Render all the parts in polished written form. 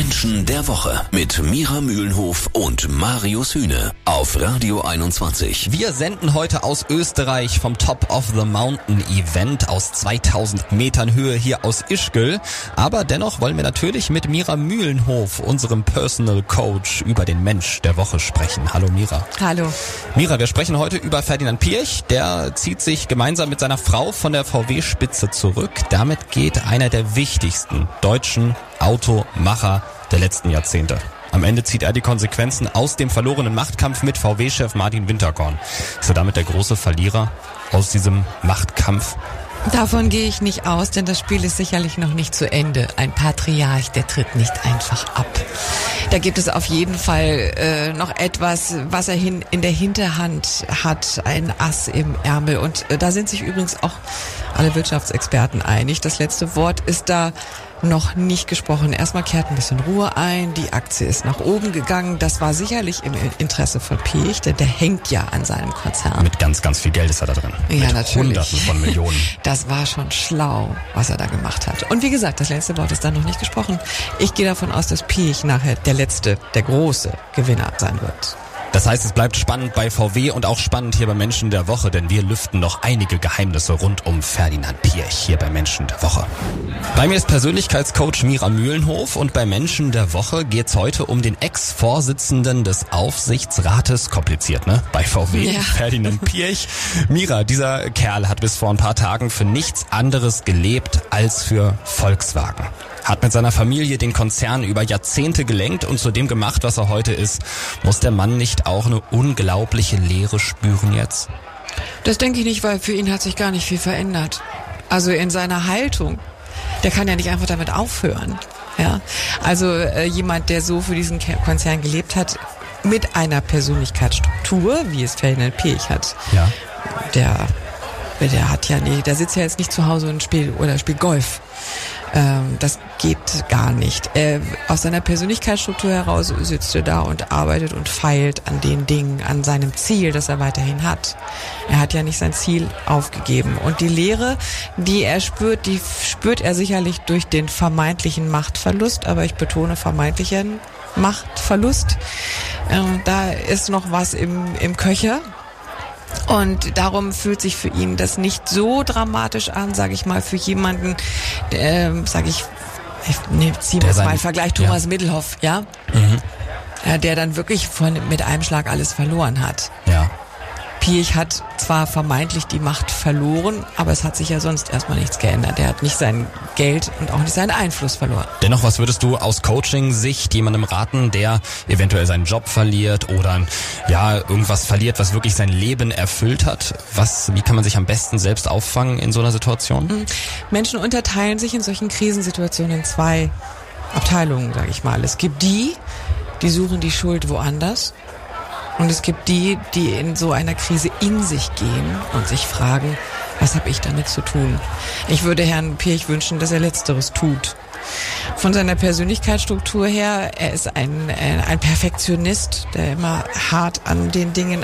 Menschen der Woche mit Mira Mühlenhof und Marius Hühne auf Radio 21. Wir senden heute aus Österreich vom Top of the Mountain Event aus 2000 Metern Höhe hier aus Ischgl. Aber dennoch wollen wir natürlich mit Mira Mühlenhof, unserem Personal Coach, über den Mensch der Woche sprechen. Hallo Mira. Hallo. Mira, wir sprechen heute über Ferdinand Piëch. Der zieht sich gemeinsam mit seiner Frau von der VW-Spitze zurück. Damit geht einer der wichtigsten deutschen Automacher der letzten Jahrzehnte. Am Ende zieht er die Konsequenzen aus dem verlorenen Machtkampf mit VW-Chef Martin Winterkorn. Ist er damit der große Verlierer aus diesem Machtkampf? Davon gehe ich nicht aus, denn das Spiel ist sicherlich noch nicht zu Ende. Ein Patriarch, der tritt nicht einfach ab. Da gibt es auf jeden Fall noch etwas, was er in der Hinterhand hat, ein Ass im Ärmel. Und da sind sich übrigens auch alle Wirtschaftsexperten einig. Das letzte Wort ist da noch nicht gesprochen. Erstmal kehrt ein bisschen Ruhe ein. Die Aktie ist nach oben gegangen. Das war sicherlich im Interesse von Piëch, denn der hängt ja an seinem Konzern. Mit ganz, ganz viel Geld ist er da drin. Ja, mit natürlich. Hunderten von Millionen. Das war schon schlau, was er da gemacht hat. Und wie gesagt, das letzte Wort ist da noch nicht gesprochen. Ich gehe davon aus, dass Piëch nachher der große Gewinner sein wird. Das heißt, es bleibt spannend bei VW und auch spannend hier bei Menschen der Woche, denn wir lüften noch einige Geheimnisse rund um Ferdinand Piëch hier bei Menschen der Woche. Bei mir ist Persönlichkeitscoach Mira Mühlenhof und bei Menschen der Woche geht's heute um den Ex-Vorsitzenden des Aufsichtsrates, kompliziert, ne? Bei VW, ja. Ferdinand Piëch. Mira, dieser Kerl hat bis vor ein paar Tagen für nichts anderes gelebt als für Volkswagen. Hat mit seiner Familie den Konzern über Jahrzehnte gelenkt und zu dem gemacht, was er heute ist. Muss der Mann nicht auch eine unglaubliche Leere spüren jetzt? Das denke ich nicht, weil für ihn hat sich gar nicht viel verändert. Also in seiner Haltung. Der kann ja nicht einfach damit aufhören. Ja? Also jemand, der so für diesen Konzern gelebt hat, mit einer Persönlichkeitsstruktur, wie es Ferdinand Piëch hat. Ja. Der sitzt ja jetzt nicht zu Hause und spielt Golf. Das geht gar nicht. Aus seiner Persönlichkeitsstruktur heraus sitzt er da und arbeitet und feilt an den Dingen, an seinem Ziel, das er weiterhin hat. Er hat ja nicht sein Ziel aufgegeben. Und die Leere, die er spürt, die spürt er sicherlich durch den vermeintlichen Machtverlust, aber ich betone vermeintlichen Machtverlust. Da ist noch was im Köcher. Und darum fühlt sich für ihn das nicht so dramatisch an, sage ich mal, für jemanden, zieh mir mal einen Vergleich, Thomas Middelhoff, ja? Mhm. Der dann wirklich mit einem Schlag alles verloren hat. Ja. Piëch hat zwar vermeintlich die Macht verloren, aber es hat sich ja sonst erstmal nichts geändert. Er hat nicht sein Geld und auch nicht seinen Einfluss verloren. Dennoch, was würdest du aus Coaching-Sicht jemandem raten, der eventuell seinen Job verliert oder irgendwas verliert, was wirklich sein Leben erfüllt hat? Wie kann man sich am besten selbst auffangen in so einer Situation? Menschen unterteilen sich in solchen Krisensituationen in zwei Abteilungen, sage ich mal. Es gibt die suchen die Schuld woanders. Und es gibt die in so einer Krise in sich gehen und sich fragen, was habe ich damit zu tun? Ich würde Herrn Piëch wünschen, dass er Letzteres tut. Von seiner Persönlichkeitsstruktur her, er ist ein Perfektionist, der immer hart an den Dingen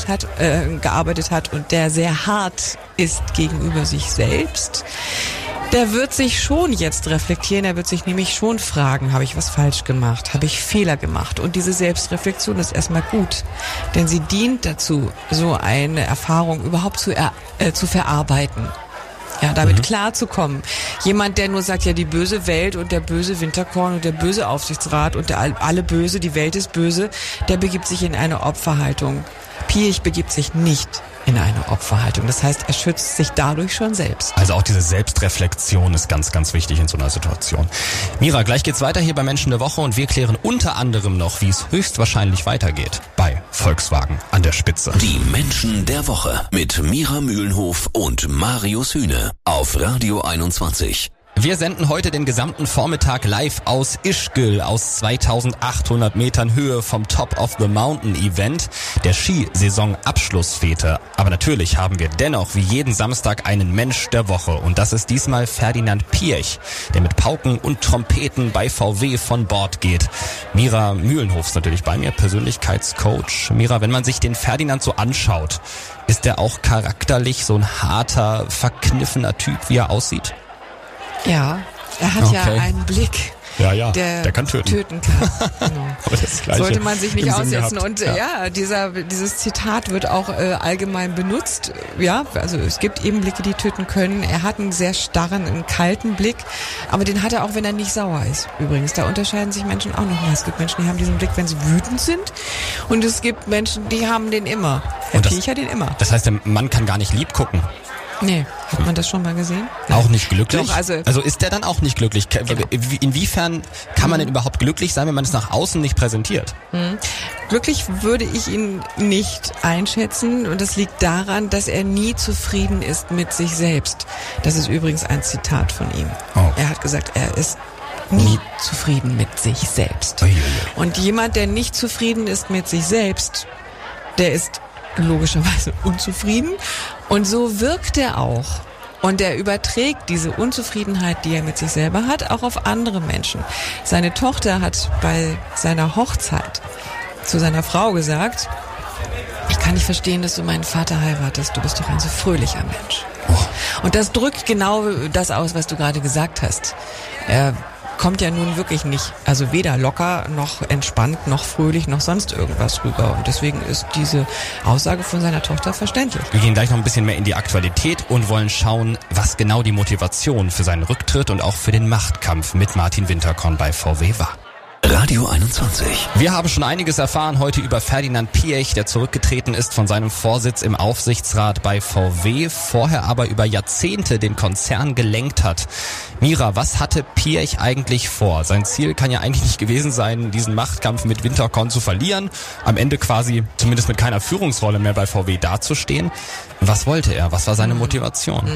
gearbeitet hat und der sehr hart ist gegenüber sich selbst. Der wird sich schon jetzt reflektieren, er wird sich nämlich schon fragen, habe ich was falsch gemacht, habe ich Fehler gemacht? Und diese Selbstreflexion ist erstmal gut, denn sie dient dazu, so eine Erfahrung überhaupt zu verarbeiten. Ja, damit klarzukommen. Jemand, der nur sagt, ja, die böse Welt und der böse Winterkorn und der böse Aufsichtsrat und alle böse, die Welt ist böse, der begibt sich in eine Opferhaltung. Piëch begibt sich nicht in eine Opferhaltung. Das heißt, er schützt sich dadurch schon selbst. Also auch diese Selbstreflexion ist ganz, ganz wichtig in so einer Situation. Mira, gleich geht's weiter hier bei Menschen der Woche und wir klären unter anderem noch, wie es höchstwahrscheinlich weitergeht bei Volkswagen an der Spitze. Die Menschen der Woche mit Mira Mühlenhof und Marius Hühne auf Radio 21. Wir senden heute den gesamten Vormittag live aus Ischgl aus 2800 Metern Höhe vom Top of the Mountain Event, der Skisaison-Abschlussfete. Aber natürlich haben wir dennoch wie jeden Samstag einen Mensch der Woche und das ist diesmal Ferdinand Piëch, der mit Pauken und Trompeten bei VW von Bord geht. Mira Mühlenhof ist natürlich bei mir, Persönlichkeitscoach. Mira, wenn man sich den Ferdinand so anschaut, ist der auch charakterlich so ein harter, verkniffener Typ, wie er aussieht? Ja, er hat ja einen Blick, Ja, der kann töten kann. Genau. Aber das Gleiche sollte man sich nicht im Sinn aussetzen. gehabt. Und dieses Zitat wird auch allgemein benutzt. Ja, also es gibt eben Blicke, die töten können. Er hat einen sehr starren, einen kalten Blick, aber den hat er auch, wenn er nicht sauer ist. Übrigens, da unterscheiden sich Menschen auch nochmal. Es gibt Menschen, die haben diesen Blick, wenn sie wütend sind, und es gibt Menschen, die haben den immer. Herr Piech hat den immer. Das heißt, der Mann kann gar nicht lieb gucken. Nee, hat man das schon mal gesehen? Auch nicht glücklich? Doch, also ist der dann auch nicht glücklich? Genau. Inwiefern kann man denn überhaupt glücklich sein, wenn man es nach außen nicht präsentiert? Glücklich würde ich ihn nicht einschätzen, und das liegt daran, dass er nie zufrieden ist mit sich selbst. Das ist übrigens ein Zitat von ihm. Oh. Er hat gesagt, er ist nie zufrieden mit sich selbst. Und jemand, der nicht zufrieden ist mit sich selbst, der ist logischerweise unzufrieden, und so wirkt er auch. Und er überträgt diese Unzufriedenheit, die er mit sich selber hat, auch auf andere Menschen. Seine Tochter hat bei seiner Hochzeit zu seiner Frau gesagt: Ich kann nicht verstehen, dass du meinen Vater heiratest. Du bist doch ein so fröhlicher Mensch. Und das drückt genau das aus, was du gerade gesagt hast. Er kommt ja nun wirklich nicht, also weder locker, noch entspannt, noch fröhlich, noch sonst irgendwas rüber. Und deswegen ist diese Aussage von seiner Tochter verständlich. Wir gehen gleich noch ein bisschen mehr in die Aktualität und wollen schauen, was genau die Motivation für seinen Rücktritt und auch für den Machtkampf mit Martin Winterkorn bei VW war. Radio 21. Wir haben schon einiges erfahren heute über Ferdinand Piech, der zurückgetreten ist von seinem Vorsitz im Aufsichtsrat bei VW, vorher aber über Jahrzehnte den Konzern gelenkt hat. Mira, was hatte Piech eigentlich vor? Sein Ziel kann ja eigentlich nicht gewesen sein, diesen Machtkampf mit Winterkorn zu verlieren, am Ende quasi zumindest mit keiner Führungsrolle mehr bei VW dazustehen. Was wollte er? Was war seine Motivation?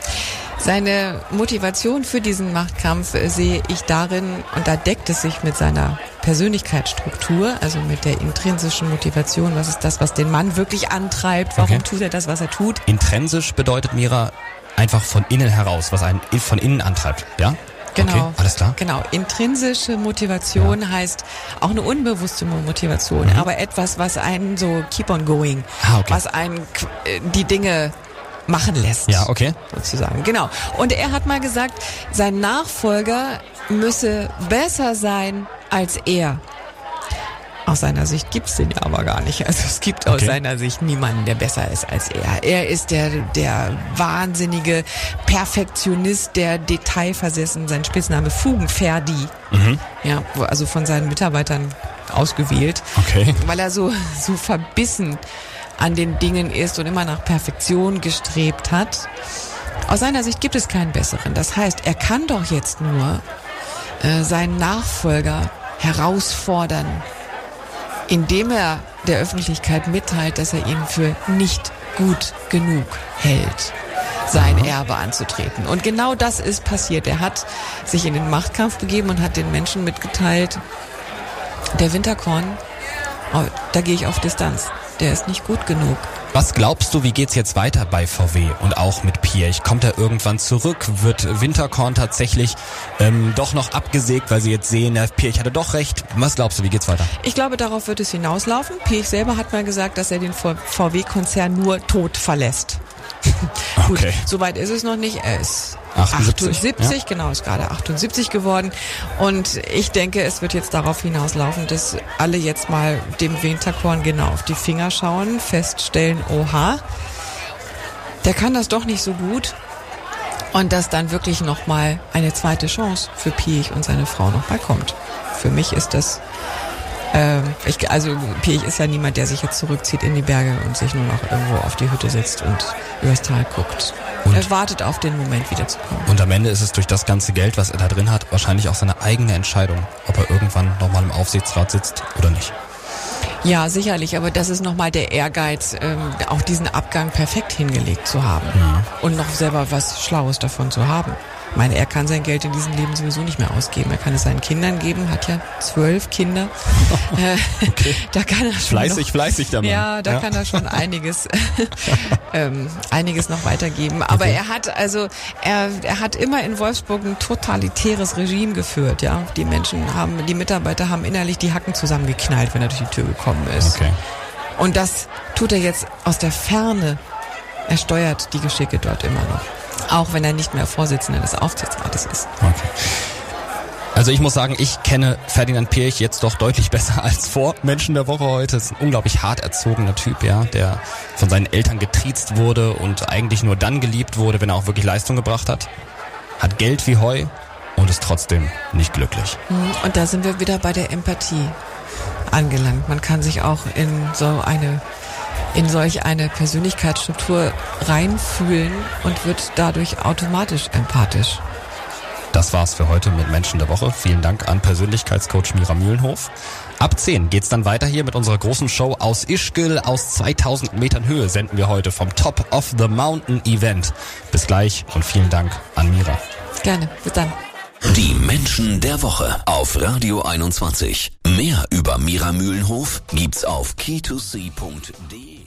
Seine Motivation für diesen Machtkampf sehe ich darin, und da deckt es sich mit seiner Persönlichkeitsstruktur, also mit der intrinsischen Motivation. Was ist das, was den Mann wirklich antreibt? Warum tut er das, was er tut? Intrinsisch bedeutet, Mira, einfach von innen heraus, was einen von innen antreibt, ja? Genau. Okay, alles klar. Genau. Intrinsische Motivation heißt auch eine unbewusste Motivation, aber etwas, was einen so keep on going, was einen die Dinge machen lässt. Ja, okay. Sozusagen, genau. Und er hat mal gesagt, sein Nachfolger müsse besser sein als er. Aus seiner Sicht gibt's den ja aber gar nicht. Also es gibt aus seiner Sicht niemanden, der besser ist als er. Er ist der wahnsinnige Perfektionist, der detailversessen, sein Spitzname Fugenferdi. Ja, also von seinen Mitarbeitern ausgewählt. Okay. Weil er so verbissen an den Dingen ist und immer nach Perfektion gestrebt hat. Aus seiner Sicht gibt es keinen besseren. Das heißt, er kann doch jetzt nur seinen Nachfolger herausfordern, indem er der Öffentlichkeit mitteilt, dass er ihn für nicht gut genug hält, sein Erbe anzutreten. Und genau das ist passiert. Er hat sich in den Machtkampf begeben und hat den Menschen mitgeteilt, der Winterkorn, da gehe ich auf Distanz. Der ist nicht gut genug. Was glaubst du, wie geht's jetzt weiter bei VW und auch mit Piech? Kommt er irgendwann zurück? Wird Winterkorn tatsächlich doch noch abgesägt, weil sie jetzt sehen, der Piech hatte doch recht? Was glaubst du, wie geht's weiter? Ich glaube, darauf wird es hinauslaufen. Piech selber hat mal gesagt, dass er den VW-Konzern nur tot verlässt. Gut, soweit ist es noch nicht. Er ist 78, genau, ist gerade 78 geworden. Und ich denke, es wird jetzt darauf hinauslaufen, dass alle jetzt mal dem Winterkorn genau auf die Finger schauen, feststellen, oha, der kann das doch nicht so gut. Und dass dann wirklich nochmal eine zweite Chance für Piech und seine Frau nochmal kommt. Für mich ist das Piech ist ja niemand, der sich jetzt zurückzieht in die Berge und sich nur noch irgendwo auf die Hütte setzt und übers Tal guckt. Er wartet auf den Moment, wiederzukommen. Und am Ende ist es durch das ganze Geld, was er da drin hat, wahrscheinlich auch seine eigene Entscheidung, ob er irgendwann nochmal im Aufsichtsrat sitzt oder nicht. Ja, sicherlich, aber das ist nochmal der Ehrgeiz, auch diesen Abgang perfekt hingelegt zu haben und noch selber was Schlaues davon zu haben. Ich meine, er kann sein Geld in diesem Leben sowieso nicht mehr ausgeben. Er kann es seinen Kindern geben, hat ja 12 Kinder. Da kann er schon fleißig der Mann. Ja, da kann er schon einiges noch weitergeben. Aber er hat immer in Wolfsburg ein totalitäres Regime geführt. Ja, die Mitarbeiter haben innerlich die Hacken zusammengeknallt, wenn er durch die Tür gekommen ist. Okay. Und das tut er jetzt aus der Ferne. Er steuert die Geschicke dort immer noch. Auch wenn er nicht mehr Vorsitzender des Aufsichtsrates ist. Okay. Also ich muss sagen, ich kenne Ferdinand Piëch jetzt doch deutlich besser als vor Menschen der Woche heute. Ist ein unglaublich hart erzogener Typ, ja, der von seinen Eltern getriezt wurde und eigentlich nur dann geliebt wurde, wenn er auch wirklich Leistung gebracht hat. Hat Geld wie Heu und ist trotzdem nicht glücklich. Und da sind wir wieder bei der Empathie angelangt. Man kann sich auch in solch eine Persönlichkeitsstruktur reinfühlen und wird dadurch automatisch empathisch. Das war's für heute mit Menschen der Woche. Vielen Dank an Persönlichkeitscoach Mira Mühlenhof. Ab 10 geht's dann weiter hier mit unserer großen Show aus Ischgl. Aus 2000 Metern Höhe senden wir heute vom Top of the Mountain Event. Bis gleich und vielen Dank an Mira. Gerne, bis dann. Die Menschen der Woche auf Radio 21. Mehr über Mira Mühlenhof gibt's auf key2c.de.